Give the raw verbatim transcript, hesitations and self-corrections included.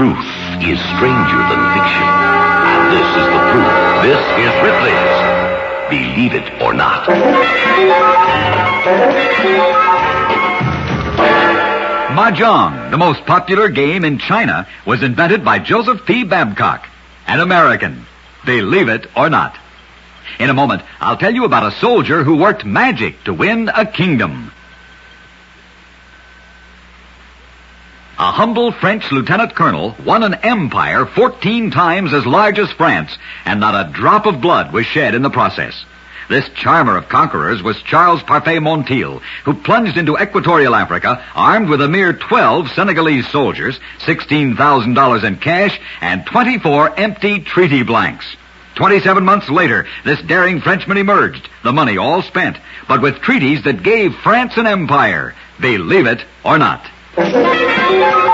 Truth is stranger than fiction. And this is the proof. This is Ripley's Believe It or Not. Mahjong, the most popular game in China, was invented by Joseph P. Babcock, an American. Believe it or not. In a moment, I'll tell you about a soldier who worked magic to win a kingdom. A humble French lieutenant colonel won an empire fourteen times as large as France, and not a drop of blood was shed in the process. This charmer of conquerors was Charles Parfait Montiel, who plunged into equatorial Africa armed with a mere twelve Senegalese soldiers, sixteen thousand dollars in cash, and twenty-four empty treaty blanks. Twenty-seven months later, this daring Frenchman emerged, the money all spent, but with treaties that gave France an empire. Believe it or not.